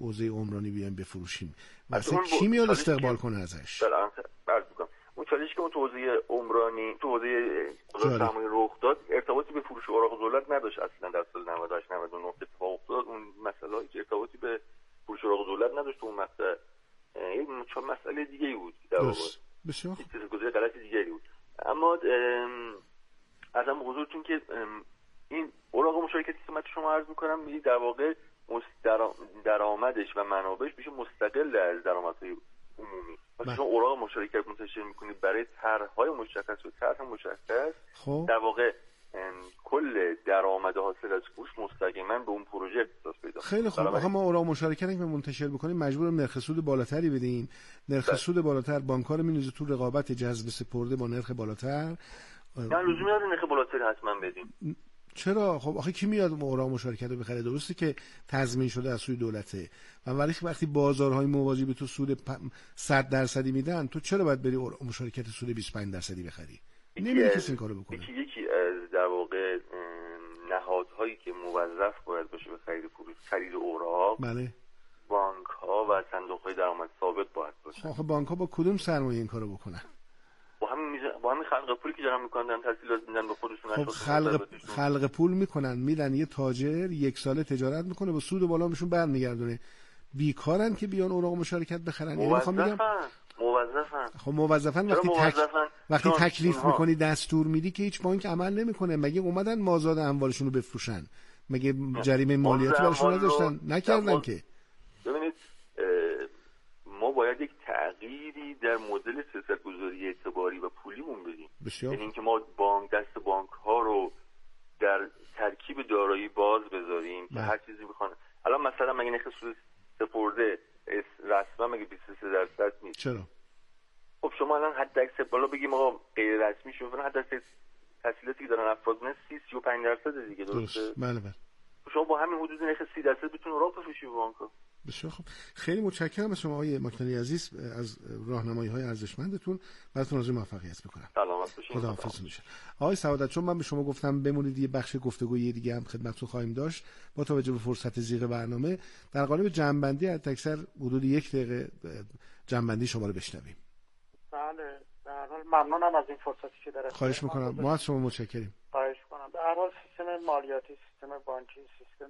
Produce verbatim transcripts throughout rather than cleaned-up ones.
حوزه عمرانی بیایم بفروشیم واسه کی میاد استقبال کنه ازش؟ بله اون چالشی که اون تو حوزه عمرانی تو حوزه بازار سرمایه رخ داد ارتباطی به فروش اوراق دولت نداشت اصلا در سال نود و هشت نود و نه اتفاق افتاد. اون مسائلی که ارتباطی به فروش اوراق دولت نداشت اون مسئله این چون مسئله دیگه‌ای بود در واقع بسیار چیز گزینه غلط دیگه‌ای بود. اما ازم حضورتون که این اوراق مشارکتی که من شما عرض می‌کنم میگه در واقع درآمدش و منابعش میشه مستقل از درآمدهای عمومی. مثلا شما اوراق مشارکت منتشر میکنید برای طرح‌های مشخص و طرح مشخص خب. در واقع کل درآمد حاصل از فروش مستقیما به اون پروژه اختصاص پیدا کنه. خیلی خوب. آخه ما اوراق مشارکت که منتشر بکنیم مجبوریم نرخ سود بالاتری بدیم. نرخ سود بالاتر بانک‌ها رو می‌نوزه تو رقابت جذب سپرده با نرخ بالاتر. نه لزومی نداره نرخ بالاتری حتما بدیم. چرا؟ خب آخه کی میاد اوراق مشارکت رو بخره؟ درسته که تضمین شده از سوی دولته و ولی وقتی بازارهای موازی به تو سود صد درصدی میدن تو چرا باید بری اوراق مشارکت سود بیست و پنج درصدی بخری؟ نمیشه کسی این کارو بکنه. یکی یکی از در واقع نهادهایی که موظف باید باشه به خرید فروش خرید اوراق بله بانک ها و صندوق های درآمد ثابت باید باشه. آخه بانک ها با کدوم سرمایه این کارو بکنن؟ با همین میز... با همین خلق پولی که دارن میکنن تسهیلات میدن به خودشون. خب خلق خلق پول میکنن میدن یه تاجر یک ساله تجارت میکنه با سود بالا بهشون برمیگردونه. بیکارن که بیان اوراق مشارکت بخرن. یعنی میخوام بگم موظفن. خب موظفن وقتی تک... وقتی تکلیف اینها. میکنی دستور میدی که هیچ بانک عمل نمیکنه. مگه اومدن مازاد اموالشون رو بفروشن؟ مگه جریمه مالیاتی براشون نذاشتن؟ نکردن که. ببینید ما باید یک تغییری در مدل سیاست‌گذاری اعتباری و پولیمون بدیم. یعنی اینکه ما بانک دست بانک ها رو در ترکیب دارایی باز بذاریم که هر چیزی بخوان. الان مثلا مگه نرخ سود سپرده رسما مگه بیست و سه درصد نیست؟ چرا؟ خب شما الان حد اکثر بالا بگیم آقا غیر رسمی شو حد اکثر تسهیلاتی که دارن افراد نه سی سی و پنج درصد دیگه درسته؟ بله بله. شما با همین حدود نرخ سی درصد بتونید اوراق بفروشید به بانک‌ها. بسیار خوب. خیلی متشکرم از شما آقای ماکنی عزیز از راهنمایی‌های ارزشمندتون. براتون آرزوی موفقیت می‌کنم. سلامت باشید. خداحافظ میشه. آقای سعادت چون من به شما گفتم بمونید یه بخش گفتگوی دیگه هم خدمتتون خواهیم داشت با توجه به فرصت ضیق برنامه در قالب جمع‌بندی حد اکثر حدود یک دقیقه جمع‌بندی شما رو بشنویم. بله. به هر حال ممنونم از این فرصتی که در خواهش می‌کنم. ما از شما متشکریم. خواهش می‌کنم. به هر حال سیستم مالیاتی، سیستم بانکی، سیستم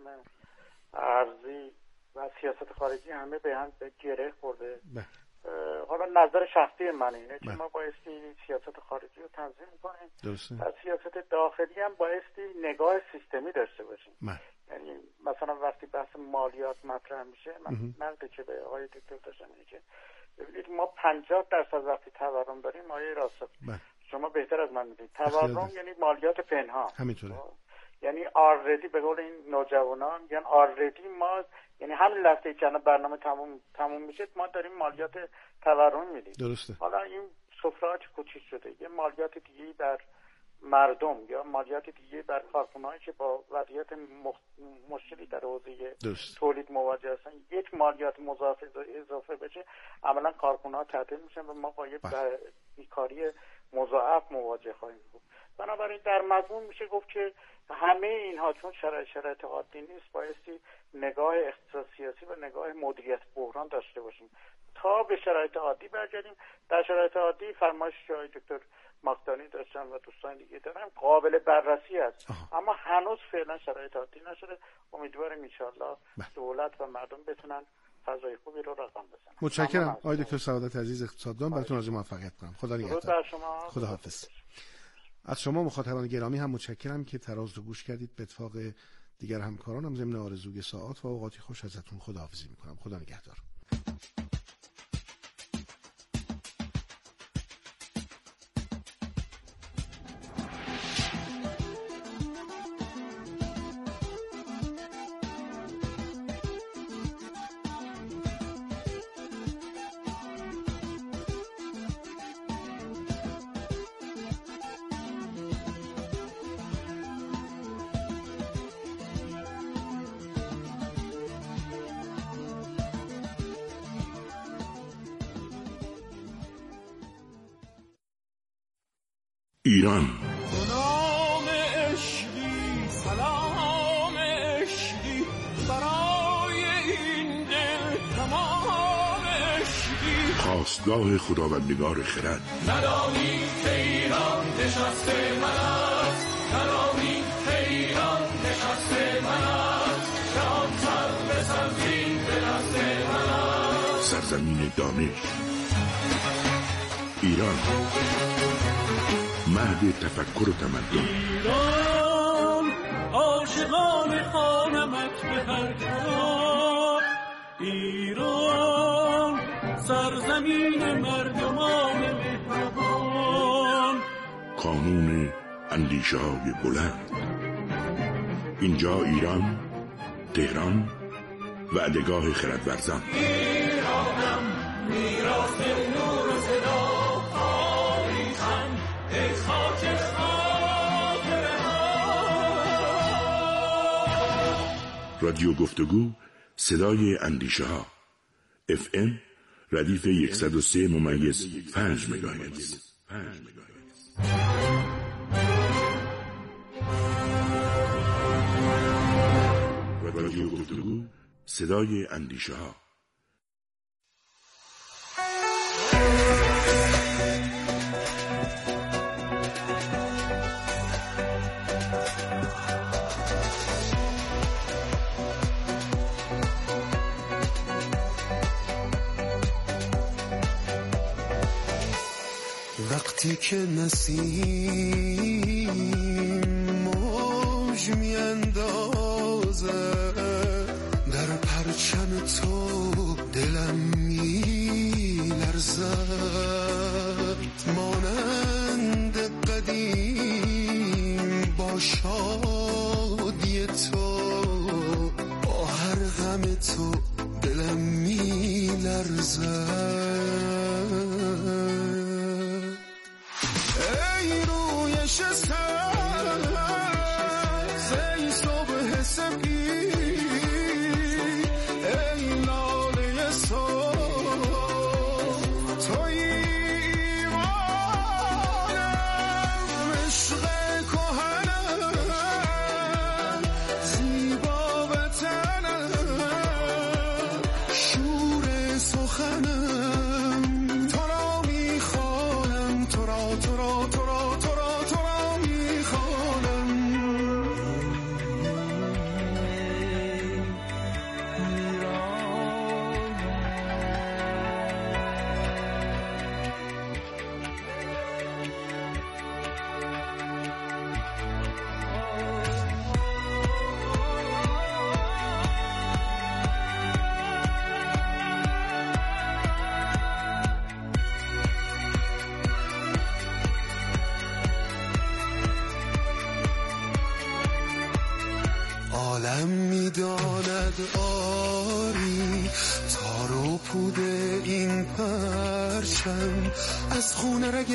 ارزی و سیاست خارجی همه به هم گره خورده. حالا نظر شخصی من اینه که ما بایستی سیاست خارجی رو تنظیم کنیم. درسته. و سیاست داخلی هم بایستی نگاه سیستمی داشته باشیم. من. یعنی مثلا وقتی بحث مالیات مطرح میشه من نقدی که به آقای دکتر داشتم اینه که ببینید ما پنجاه درصد وقتی تورم داریم آقای راست شما بهتر از من میدونید تورم یعنی مالیات پنهان. همینطوره. یعنی آردی به قول این نوجوانان یعنی آردی ما یعنی همین لحظه که برنامه تموم تموم میشه ما داریم مالیات تورم میدیم. درسته. حالا این سفره کوچیک شده یه مالیات دیگه بر مردم یا مالیات دیگه بر کارخونه‌ای که با وضعیت مخ... مشکلی در حوزه تولید مواجه هستن یک مالیات مضاعف اضافه بشه عملا کارخونه‌ها تعطیل میشن و ما با یه بیکاری مضاعف مواجه خواهیم بود. بنابراین در مضمون میشه گفت که همه اینها چون شرایط شرایط عادی نیست بایستی نگاه اقتصاد سیاسی و نگاه مدیریت بحران داشته باشیم تا به شرایط عادی برگردیم. در شرایط عادی فرمایش جای دکتر مقدانی داشتن و دوستان دیگه دارن قابل بررسی است. آه. اما هنوز فعلا شرایط عادی نشده. امیدوارم ان شاءالله دولت و مردم بتونن فضای خوبی رو رقم بزنن. متشکرم آقای دکتر سعادت عزیز اقتصاددان. براتون آرزوی موفقیت کنم. خدا نگهدار. خداحافظ. از شما مخاطبان گرامی هم متشکرم که تراز رو گوش کردید. به اتفاق دیگر همکارانم ضمن آرزوی ساعات و اوقاتی خوش ازتون خداحافظی میکنم. خدا نگهدار. ایران سلام عشقی سلام عشقی برای این دل خاستگاه خداوندگار خرد. ندانی که ایران نشست من است، ندانی که ایران نشست من است، که آن سر به سرزین به دست من است. سرزمین دانش ایران، مهد تفکر و تمدن. ایران عاشقان خوانمت به هر جا، ایران سرزمین مردمان مهربان. کانون اندیشه های بلند. اینجا ایران، تهران، وعدگاه خردورزان. ایرانم میراث نور و صدا، تاریخم ای خاک خاطره ها. رادیو گفتگو، صدای اندیشه ها. اف ام ردیف صد و سه ممیز پنج مگاهرتز. رادیو گفتگو، صدای اندیشه ها. وقتی که نسیم موج میاندازه در پرچم تو، دلم میلرزد مانند قدیم. با شادی تو، با هر غم تو، دلم میلرزد. عالم میداند آری، تار و پود این پرچم از خون رگ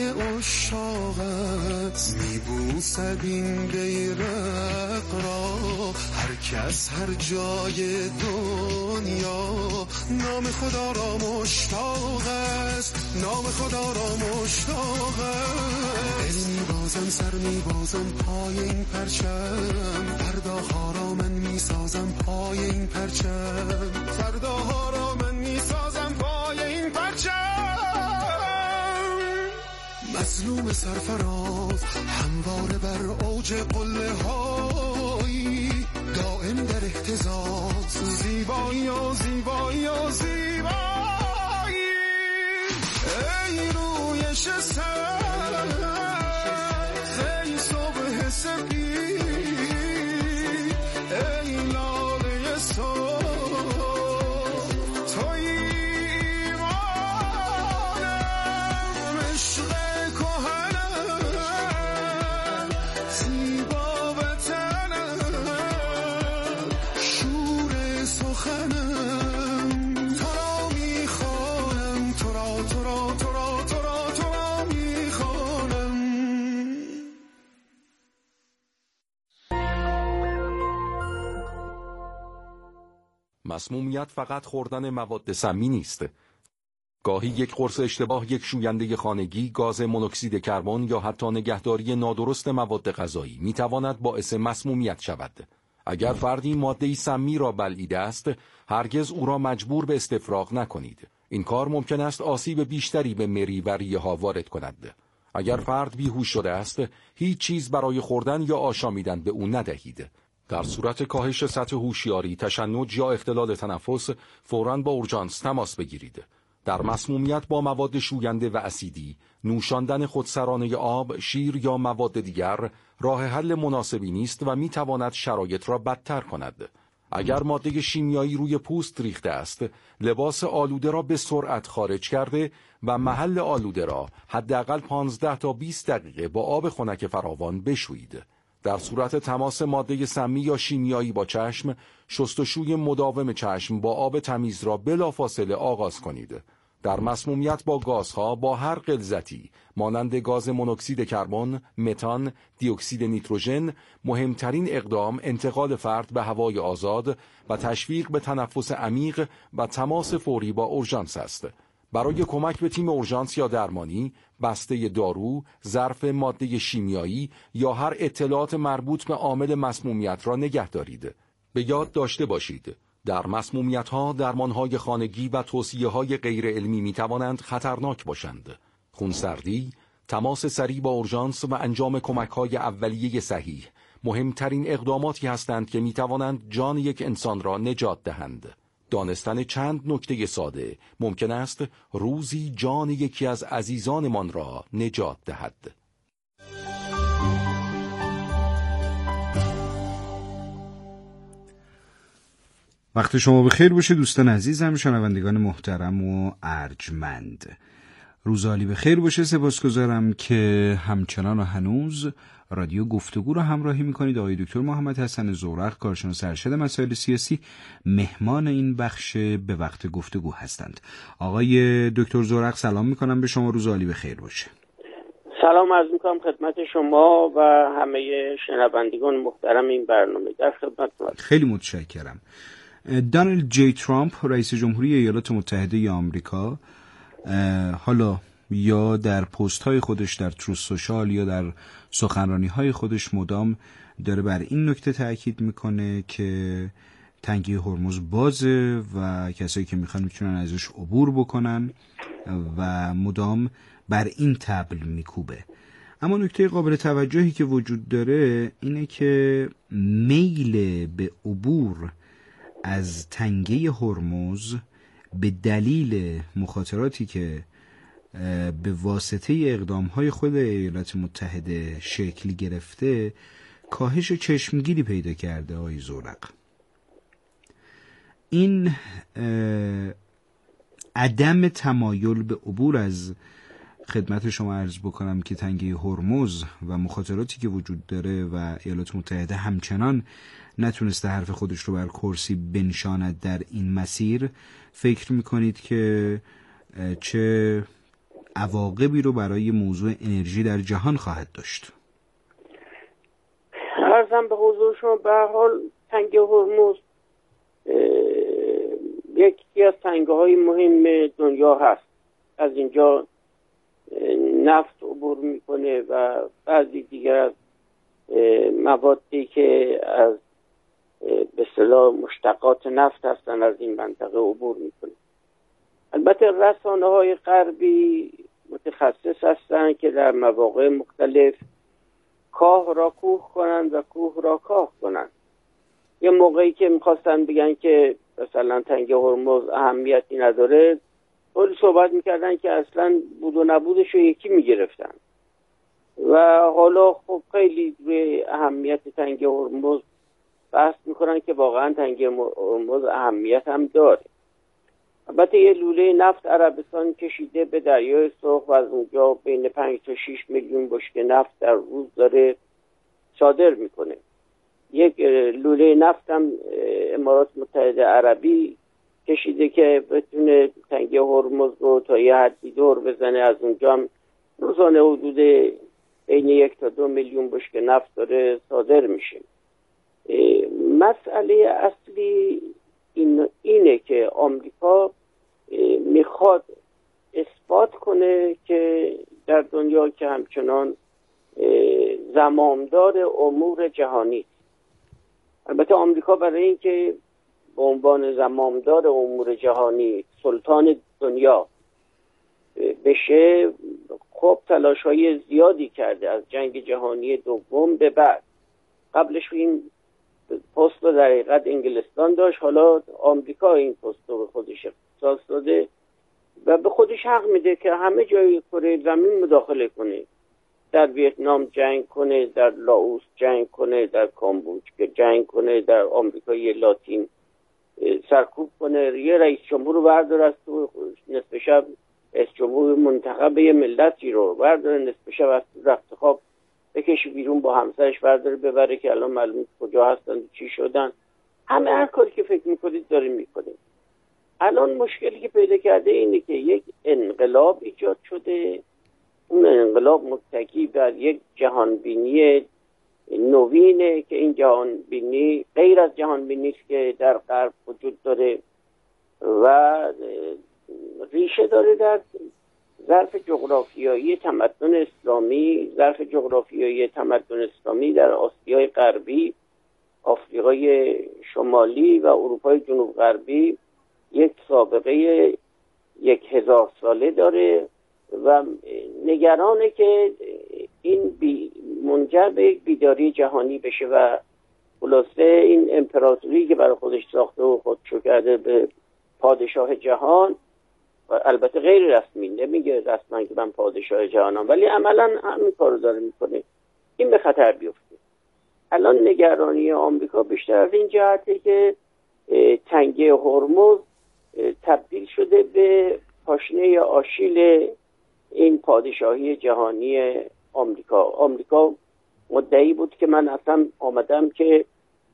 عشاقت میبوسد این بیرق را. هر کس هر جای دنیا نام خدا را مشتاق است، نام خدا را مشتاق است. دل میبازم، سر میبازم پای این پرچم، فرداها را من میسازم پای این پرچم، فرداها را من میسازم پای این پرچم. مظلوم سرفراز همواره بر اوج قله هایی، دائم در اهتزاز، زیبایی و زیبایی و زیبایی. ای رویش سر، ای صبح سپید، ای لاله صبح، توی ایمانم، عشق کهنم، زیبا وطنم، شور سخنم. تو را میخوانم، تو را تو را تو را تو را تو را میخوانم. مسمومیت فقط خوردن مواد سمی نیست. گاهی یک قرص اشتباه، یک شوینده خانگی، گاز مونوکسید کربن یا حتی نگهداری نادرست مواد غذایی میتواند باعث مسمومیت شود. اگر فردی ماده‌ای سمی را بلعیده است، هرگز او را مجبور به استفراغ نکنید. این کار ممکن است آسیب بیشتری به مری و ریه ها وارد کند. اگر فرد بیهوش شده است، هیچ چیز برای خوردن یا آشامیدن به او ندهید. در صورت کاهش سطح هوشیاری، تشنج یا اختلال تنفس، فوراً با اورژانس تماس بگیرید. در مسمومیت با مواد شوینده و اسیدی، نوشاندن خودسرانه آب، شیر یا مواد دیگر راه حل مناسبی نیست و میتواند شرایط را بدتر کند. اگر ماده شیمیایی روی پوست ریخته است، لباس آلوده را به سرعت خارج کرده و محل آلوده را حداقل پانزده تا بیست دقیقه با آب خنک فراوان بشویید. در صورت تماس ماده سمی یا شیمیایی با چشم، شستشوی مداوم چشم با آب تمیز را بلافاصله آغاز کنید. در مسمومیت با گازها با هر غلظتی مانند گاز مونوکسید کربن، متان، دی اکسید نیتروژن، مهمترین اقدام انتقال فرد به هوای آزاد و تشویق به تنفس عمیق و تماس فوری با اورژانس است. برای کمک به تیم اورژانس یا درمانی، بسته دارو، ظرف ماده شیمیایی یا هر اطلاعات مربوط به عامل مسمومیت را نگه دارید. به یاد داشته باشید، در مسمومیت‌ها درمان‌های خانگی و توصیه‌های غیر علمی می‌توانند خطرناک باشند. خونسردی، تماس سریع با اورژانس و انجام کمک‌های اولیه صحیح مهمترین اقداماتی هستند که می‌توانند جان یک انسان را نجات دهند. دانستن چند نکته ساده ممکن است روزی جان یکی از عزیزانمان را نجات دهد. وقت شما بخیر باشه دوستان عزیزم، شنوندگان محترم و ارجمند. روز عالی بخیر باشه. سپاسگزارم که همچنان و هنوز رادیو گفتگو رو همراهی میکنید. آقای دکتر محمد حسن زورق، کارشناس ارشد مسائل سیاسی، مهمان این بخش به وقت گفتگو هستند. آقای دکتر زورق سلام میکنم به شما، روز عالی بخیر باشه. سلام عرض میکنم خدمت شما و همه شنوندگان محترم این برنامه. در خدمتتون. خیلی متشکرم. دونالد جی ترامپ، رئیس جمهوری ایالات متحده آمریکا، حالا یا در پست های خودش در تروث سوشال یا در سخنرانی های خودش مدام داره بر این نکته تاکید میکنه که تنگه هرمز بازه و کسایی که میخوان میتونن ازش عبور بکنن و مدام بر این طبل میکوبه. اما نکته قابل توجهی که وجود داره اینه که میل به عبور از تنگه هرمز به دلیل مخاطراتی که به واسطه اقدامهای خود ایالات متحده شکل گرفته کاهش چشمگیری پیدا کرده. آقای زورق، این عدم تمایل به عبور از خدمت شما عرض بکنم که تنگه هرمز و مخاطراتی که وجود داره و ایالات متحده همچنان نتونسته حرف خودش رو بر کرسی بنشاند در این مسیر، فکر میکنید که چه عواقبی رو برای موضوع انرژی در جهان خواهد داشت؟ عرضم به حضور شما به هر حال تنگه هرمز یکی از تنگه های مهم دنیا هست. از اینجا نفت عبور میکنه و بعضی دیگر از موادی که از به اصطلاح مشتقات نفت هستن از این منطقه عبور میکنه. البته رسانه های غربی متخصص هستن که در مواقع مختلف کاه را کوه کنن و کوه را کاه کنن. یه موقعی که میخواستن بگن که مثلا تنگه هرمز اهمیتی نداره، طوری صحبت میکردن که اصلا بود و نبودش رو یکی میگرفتن و حالا خب خیلی روی اهمیت تنگه هرمز بحث میکنن که واقعا تنگه هرمز اهمیت هم داره. البته یه لوله نفت عربستان کشیده به دریای سرخ و از اونجا بین پنج تا شش میلیون بشکه نفت در روز داره صادر میکنه. یک لوله نفت هم امارات متحده عربی کشیده که بتونه تنگه هرمز رو تا یه حدی دور بزنه. از اونجا هم روزانه حدود بین یک تا دو میلیون بشکه نفت داره صادر میشه. مسئله اصلی این اینه که آمریکا میخواد اثبات کنه که در دنیا که همچنان زمامدار امور جهانی. البته آمریکا برای اینکه به عنوان زمامدار امور جهانی سلطان دنیا بشه خب تلاش های زیادی کرده از جنگ جهانی دوم به بعد. قبلش این پست رو در حقیقت انگلستان داشت، حالا آمریکا این پست رو به خودش اختصاص داده و به خودش حق میده که همه جای کره زمین مداخله کنه، در ویتنام جنگ کنه، در لاوس جنگ کنه، در کامبوج جنگ کنه، در آمریکای لاتین سرکوب کنه، یه رئیس جمهور رو برداره از تو نصف شب، رئیس جمهور منتخب یه ملتی رو برداره نصف شب از رخت خواب بکشه بیرون با همسرش برداره ببره که الان معلوم کجا هستن چی شدن. همه هر کاری که فکر میکنید داریم میکنیم. الان مشکلی که پیدا کرده اینه که یک انقلاب ایجاد شده، اون انقلاب متکی بر یک جهانبینی نوینه که این جهانبینی غیر از جهانبینی است که در غرب وجود داره و ریشه داره در ظرف جغرافیایی تمدن اسلامی، ظرف جغرافیایی تمدن اسلامی در آسیای غربی، آفریقای شمالی و اروپای جنوب غربی یک سابقه یک هزار ساله داره و نگرانه که این بی منجر به یک بیداری جهانی بشه و خلاصه این امپراتوری که برای خودش ساخته و خودشو کرده به پادشاه جهان، و البته غیر رسمی نمیگه رسما که من پادشاه جهانم ولی عملا همین کارو داره میکنه، این به خطر بیفته. الان نگرانی آمریکا بیشتر از این جهته که تنگه هرمز تبدیل شده به پاشنه آشیل این پادشاهی جهانی آمریکا. آمریکا مدعی بود که من اصلا آمدم که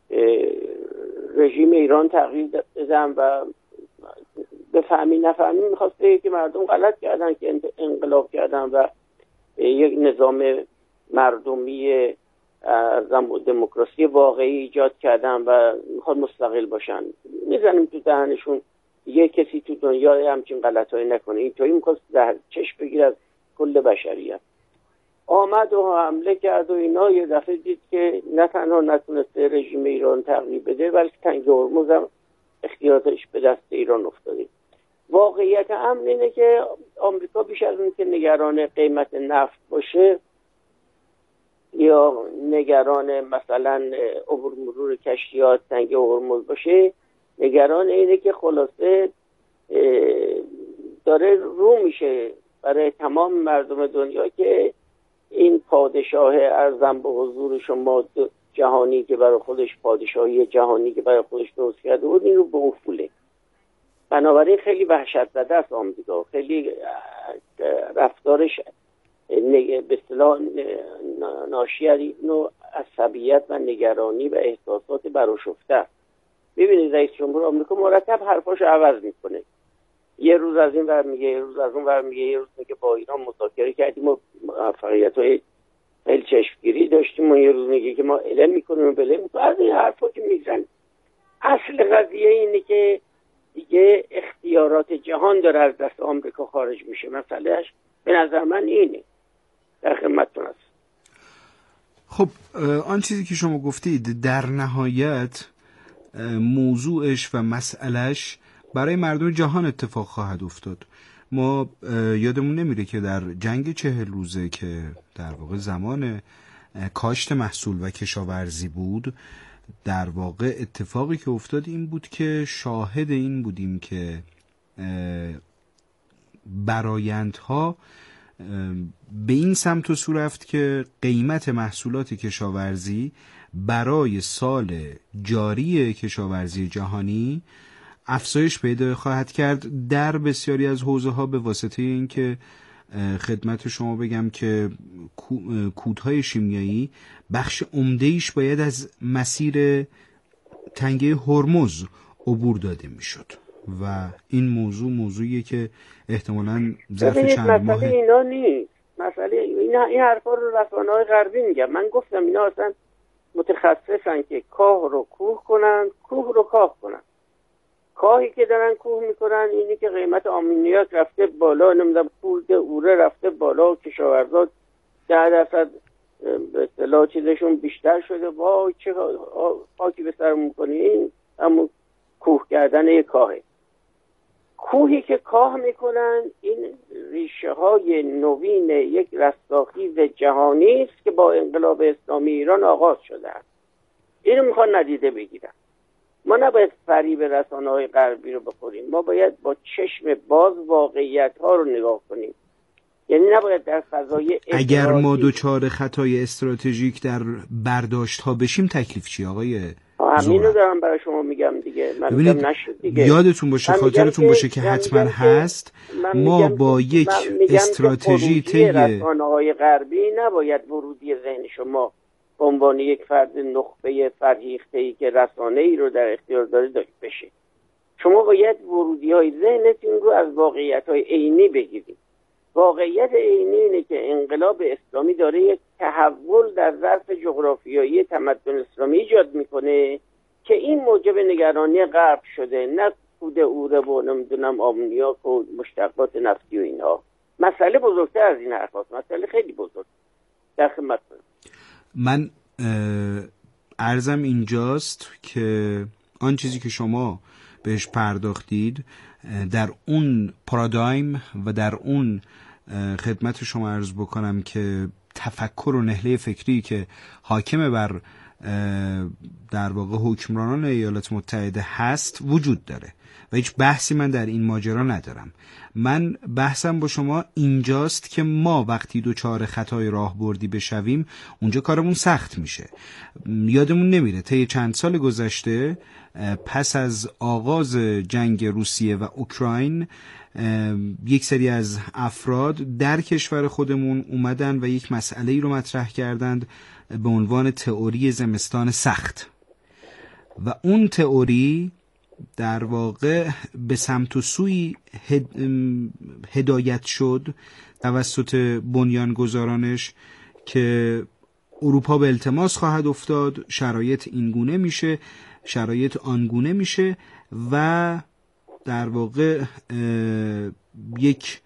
رژیم ایران تغییر بدم و بفهمی نفهمی میخواست بگه که مردم غلط کردن که انقلاب کردن و یک نظام مردمی ارزم دموکراسی واقعی ایجاد کردن و میخواد مستقل باشن. میزنیم تو دهنشون یه کسی تو دنیا همچین غلطایی نکنه. اینطوری میخواست در چشم بگیر از کل بشریت. آمد و حمله کرد و اینا، یه دفعه دید که نه تنها نتونسته رژیم ایران تغییر بده بلکه تنگه هرمز هم اختیاراتش به دست ایران افتاده. واقعیت امر اینه که آمریکا بیش از اون که نگران قیمت نفت باشه یا نگران مثلا عبور مرور کشتیات تنگه هرمز باشه، نگران اینه که خلاصه داره رو میشه برای تمام مردم دنیا که این پادشاه ارزم به حضور شما جهانی که برای خودش پادشاهی جهانی که برای خودش درست کرده بود این رو به افوله. بنابراین خیلی وحشت زده است آمریکا، خیلی رفتارش به اصطلاح ناشی از نوع عصبیت و نگرانی و احساسات برآشفته است. ببینید رئیس جمهور آمریکا مرتب حرفاشو عوض میکنه، یه روز از این ور میگه، یه روز از اون ور میگه، یه روز میگه با ایران مذاکره کردیم و موفقیت‌های خیلی چشمگیری داشتیم و یه روز میگه که ما علم میکنیم و بله میکنیم. از این حرفا که میزن اصل قضیه اینه که دیگه اختیارات جهان داره از دست آمریکا خارج میشه. مسئلهش به نظر من اینه. در خدمتتون هست. خب آن چیزی که شما گفتید در نهایت موضوعش و مسئلهش برای مردم جهان اتفاق خواهد افتاد. ما یادمون نمیره که در جنگ چهل روزه که در واقع زمان کاشت محصول و کشاورزی بود، در واقع اتفاقی که افتاد این بود که شاهد این بودیم که برآیندها به این سمت و سو رفت که قیمت محصولات کشاورزی برای سال جاری کشاورزی جهانی افزایش پیدا خواهد کرد در بسیاری از حوزه ها به واسطه این که خدمت شما بگم که کودهای شیمیایی بخش عمده‌ایش باید از مسیر تنگه هرمز عبور داده میشد و این موضوع موضوعیه که احتمالاً ظرف چند ماه مسئله اینا نیست. مسئله اینا این حرفا رو رسانه‌های غربی میگن. من گفتم اینا اصلا متخصصن که کاه رو کوه کنن، کوه رو کاه کنن. کاهی که دارن کوه میکنن اینی که قیمت آمونیاک رفته بالا، نمیدونم پول اوره رفته بالا، کشاورزا ده درصد به اصطلاح چیزشون بیشتر شده. وای چه خاکی به سر میکنی. این همون کوه کردن یک کاهه. کوهی که کاه میکنن این ریشه های نوین یک رستاخیز جهانی است که با انقلاب اسلامی ایران آغاز شده است. اینو میخوان ندیده بگیرن. ما نباید فریب رسانه‌های غربی رو بخوریم، ما باید با چشم باز واقعیت ها رو نگاه کنیم. یعنی نباید در فضای اگر ما دوچار خطای استراتژیک در برداشت ها بشیم تکلیف چی آقای همینو دارم برای شما میگم دیگه. من میگم نشد دیگه. یادتون باشه، خاطرتون باشه که حتما هست. ما با یک استراتژی طی رسانه‌های غربی نباید ورودی ذهن شما به عنوان یک فرد نخبه فرهیخته‌ای که رسانه‌ای رو در اختیار داره داشت بشه. شما باید ورودی‌های ذهنتون رو از واقعیت‌های عینی بگیرید. واقعیت عینی اینه که انقلاب اسلامی داره یک تحول در ظرف جغرافیایی تمدن اسلامی ایجاد میکنه که این موجب نگرانی غرب شده، نه کود اوره و نمیدونم آمونیاک و مشتقات نفتی و اینها. مسئله بزرگتر از این حرف هست، مسئله خیلی بزرگ. در خدمت من عرضم اینجاست که آن چیزی که شما بهش پرداختید در اون پارادایم و در اون خدمت شما عرض بکنم که تفکر و نهله فکری که حاکم بر در واقع حکمرانان ایالات متحده هست وجود داره و هیچ بحثی من در این ماجرا ندارم. من بحثم با شما اینجاست که ما وقتی دوچار خطای راهبردی بشویم اونجا کارمون سخت میشه. یادمون نمیره طی چند سال گذشته پس از آغاز جنگ روسیه و اوکراین یک سری از افراد در کشور خودمون اومدن و یک مسئله‌ای رو مطرح کردند به عنوان تئوری زمستان سخت و اون تئوری در واقع به سمت و سوی هدایت شد توسط بنیانگذارانش که اروپا به التماس خواهد افتاد، شرایط اینگونه میشه، شرایط آنگونه میشه و در واقع یک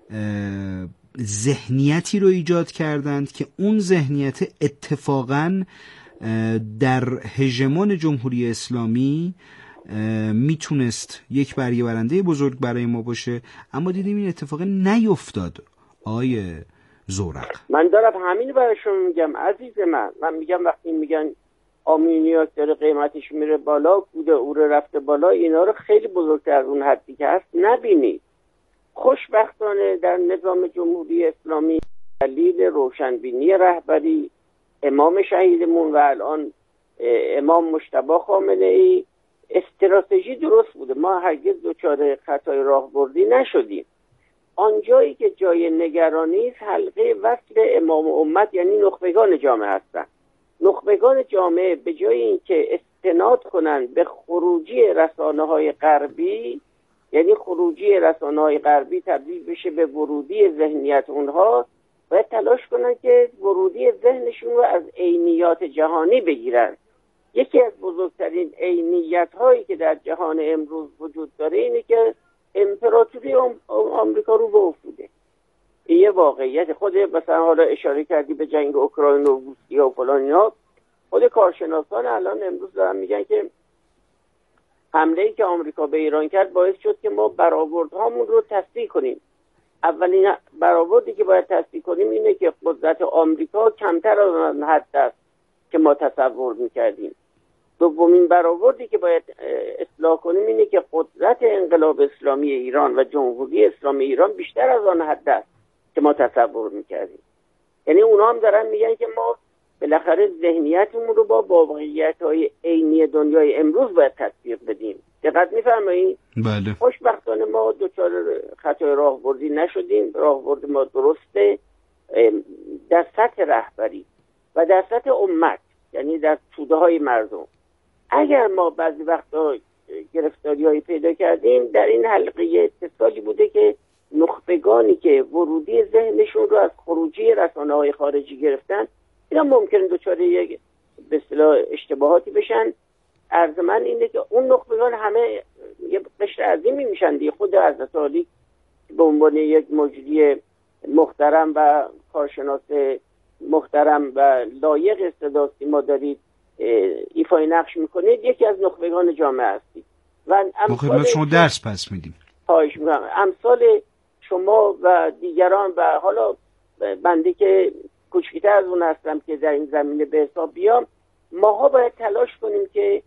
ذهنیتی رو ایجاد کردند که اون ذهنیت اتفاقاً در هژمون جمهوری اسلامی میتونست یک بریه برنده بزرگ برای ما باشه، اما دیدیم این اتفاق نیفتاد. آقای زورق، من دارم همین برای شما میگم عزیز من. من میگم وقتی میگن آمونیاک داره قیمتش میره بالا، کود اوره رفته بالا، اینا رو خیلی بزرگتر از اون حدی که هست نبینید. خوشبختانه در نظام جمهوری اسلامی دلیل روشنبینی رهبری امام شهیدمون و الان امام مجتبی خامنه ای استراتژی درست بوده. ما هرگز دچار خطای راهبردی نشدیم. آنجایی که جای نگرانی است حلقه وصل امام امت یعنی نخبگان جامعه هستند. نخبگان جامعه به جای اینکه استناد کنند به خروجی رسانه‌های غربی، یعنی خروجی رسانه‌های غربی تبدیل بشه به ورودی ذهنیت اونها، باید تلاش کنن که ورودی ذهنشون رو از عینیات جهانی بگیرن. یکی از بزرگترین عینیت‌هایی که در جهان امروز وجود داره اینه که امپراتوری آمریکا رو به افوله. این یه واقعیت. خود مثلا حالا اشاره کردی به جنگ اوکراین و روسیه و فلان اینا، خود کارشناسان الان امروز دارن میگن که حمله‌ای که آمریکا به ایران کرد باعث شد که ما برآوردهامون رو تصحیح کنیم. اولین برآوردی که باید تصحیح کنیم اینه که قدرت آمریکا کمتر از آن حد است که ما تصور میکردیم. دومین برآوردی که باید اصلاح کنیم اینه که قدرت انقلاب اسلامی ایران و جمهوری اسلامی ایران بیشتر از آن حد است که ما تصور میکردیم. یعنی اونا هم دارن میگن که ما بالاخره ذهنیتمون رو با واقعیت‌های عینی دنیای امروز باید تطبیق بدیم. دقت می‌فرمایید؟ بله. خوشبختانه ما دچار خطای راهبردی نشدیم. راهبرد ما درسته در سطح رهبری و در سطح امت، یعنی در توده‌های مردم. اگر ما بعضی وقتا گرفتاری‌هایی پیدا کردیم در این حلقه اتصالی بوده که نخبگانی که ورودی ذهنشون رو از خروجی رسانه‌های خارجی گرفتن، اینا ممکنه دچار یک به اصطلاح اشتباهاتی بشن. عرض من اینه که اون نخبگان همه یه قشر عظیمی میشن دیگه. خود حضرت علی به عنوان یک مجری محترم و کارشناس محترم و لایق استعدادی ما دارید ایفای نقش میکنید، یکی از نخبگان جامعه هستید و ما خدمت شما درس پس میدیم. خواهش میکنم امثال شما و دیگران و حالا بنده که کوچکتر از اون هستم که در این زمینه به حساب بیام، ماها باید تلاش کنیم که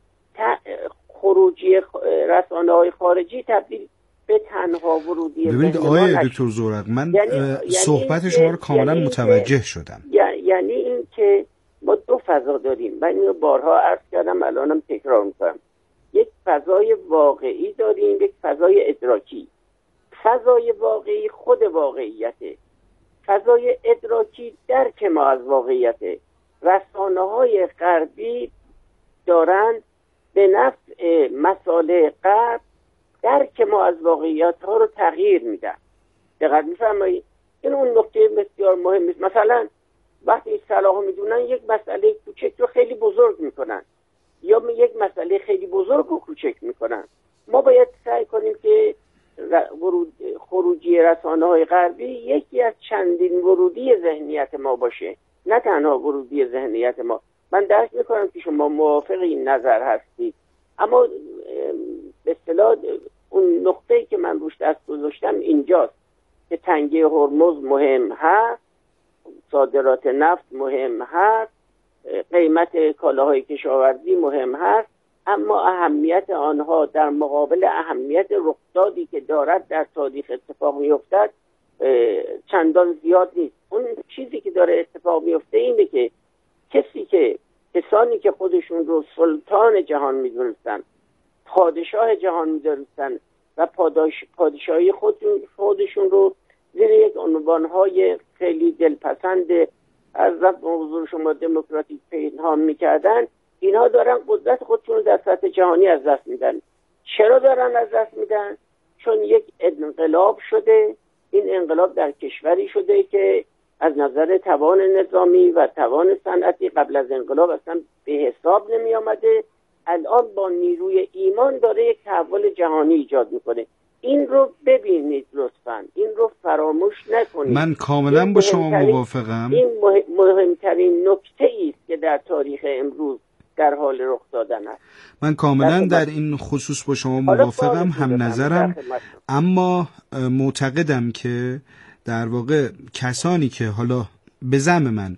خروجی رسانه‌های خارجی تبدیل به تنها ورودی. ببینید آقای دکتر زورق، من یعنی صحبت یعنی شما رو کاملا یعنی متوجه شدم. یعنی این که ما دو فضا داریم، من اینو بارها عرض کردم الانم تکرار میکنم. یک فضای واقعی داریم، یک فضای ادراکی. فضای واقعی خود واقعیته، فضای ادراکی درک ما از واقعیته. رسانه‌های غربی دارند به نفع مصالح غرب درک ما از واقعیت ها رو تغییر میدن. دقیق میفرمایید؟ این اون نکته بسیار مهم است. مثلا وقتی صلاح میدونن یک مسئله کوچک رو خیلی بزرگ میکنن یا یک مسئله خیلی بزرگ رو کوچک میکنن. ما باید سعی کنیم که ورود خروجی رسانه‌های غربی یکی از چندین ورودی ذهنیت ما باشه، نه تنها ورودی ذهنیت ما. من درک میکنم که شما موافق این نظر هستید، اما به اصطلاح اون نقطه‌ای که من روش دست گذاشتم اینجاست که تنگه هرمز مهم هست، صادرات نفت مهم هست، قیمت کالاهای کشاورزی مهم هست، اما اهمیت آنها در مقابل اهمیت رخدادی که دارد در تاریخ اتفاق میافتد چندان زیاد نیست. اون چیزی که داره اتفاق میفته اینه که کسی که کسانی که خودشون رو سلطان جهان میدونستن، پادشاه جهان میدونستن و پاداش پادشاهی خودشون خودشون رو زیر یک عنوانهای خیلی دلپسند از رفت حضور شما دموکراتیک پنهان میکردن، اینها دارن قدرت خودشون رو در سطح جهانی از دست میدن. چرا دارن از دست میدن؟ چون یک انقلاب شده. این انقلاب در کشوری شده که از نظر توان نظامی و توان صنعتی قبل از انقلاب اصلا به حساب نمی آمده. الان با نیروی ایمان داره یک تحول جهانی ایجاد میکنه. این رو ببینید لطفاً، این رو فراموش نکنید. من کاملا با شما موافقم. این مهمترین نکته است که در تاریخ امروز در حال رخ دادن است. من کاملا در این خصوص با شما موافقم، هم نظرم، اما معتقدم که در واقع کسانی که حالا به زعم من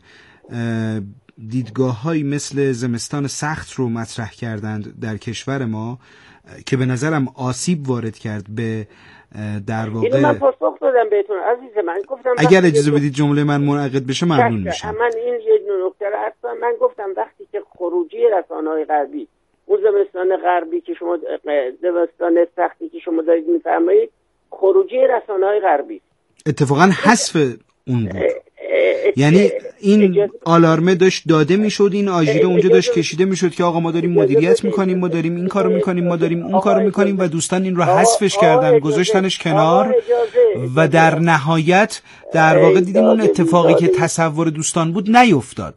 دیدگاه‌هایی مثل زمستان سخت رو مطرح کردند در کشور ما که به نظرم آسیب وارد کرد به در واقع. اینو من پاسخ دادم بهتون عزیز من، گفتم اگر اجازه بدید جمله من منعقد بشه ممنون میشم. من این یه نکته رو اصلا من گفتم وقتی که خروجی رسانه‌های غربی، اون زمستان غربی که شما زمستان سختی که شما دارید میفرمایید، خروجی رسانه‌های غربی اتفاقا حذف اون بود. یعنی این آلارمه داشت داده میشد، این آژیر اونجا داشت کشیده میشد که آقا ما داریم مدیریت میکنیم، ما داریم این کارو میکنیم، ما داریم اون کارو میکنیم و دوستان این رو حذفش کردن، گذاشتنش کنار و در نهایت در واقع دیدیم اون اتفاقی که تصور دوستان بود نیفتاد.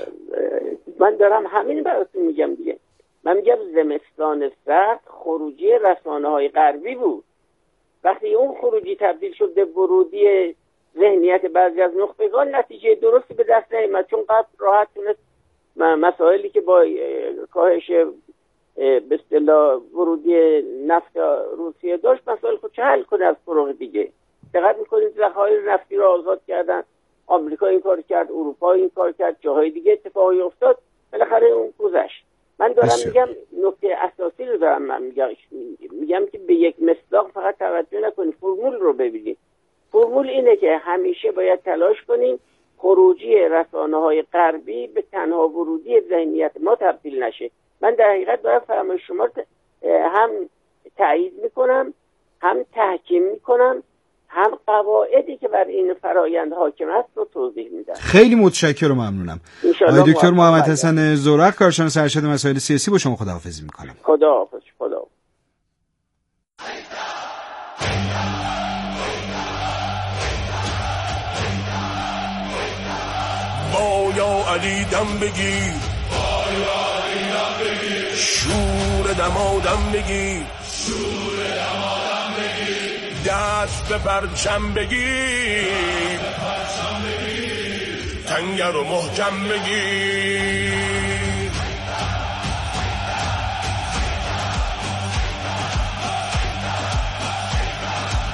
من دارم همین براتون میگم دیگه. من میگم زمستان سرد خروجی رسانه‌های غربی بود. وقتی اون خروجی تبدیل شد به ورودی ذهنیت بعضی از نخبگان، نتیجه درستی به دست نیامد، چون قبل راحت تونست مسائلی که با کاهش به اصطلاح ورودی نفت روسیه داشت مسائل خودش حل کنه از طرق دیگه. دقت میکنید ذخایر نفتی رو آزاد کردن، آمریکا این کار کرد، اروپا این کار کرد، جاهای دیگه اتفاقی افتاد، بالاخره اون گذشت. من دارم بسیار. میگم نکته اساسی رو دارم من میگم میگم که به یک مصداق فقط توجه نکنید، فرمول رو ببینید. فرمول اینه که همیشه باید تلاش کنیم خروجی رسانه‌های غربی به تنها ورودی ذهنیت ما تبدیل نشه. من در حقیقت دارم فرمایش شما هم تایید میکنم، هم تحکیم میکنم، هم قواعدی که بر این فرایند حاکم است رو توضیح میدم. خیلی متشکرم و ممنونم. آقای دکتر محمد حسن زورق، کارشناس ارشد مسائل سیاسی، با شما خداحافظی میکنم. خداحافظ. خدا بایا علی دم بگیر، بایا علی دم بگیر، شور دمادم بگیر، شور دمادم بگیر، دست به پرچم بگیر، پرچم بگیر، تنگر و محکم بگیر،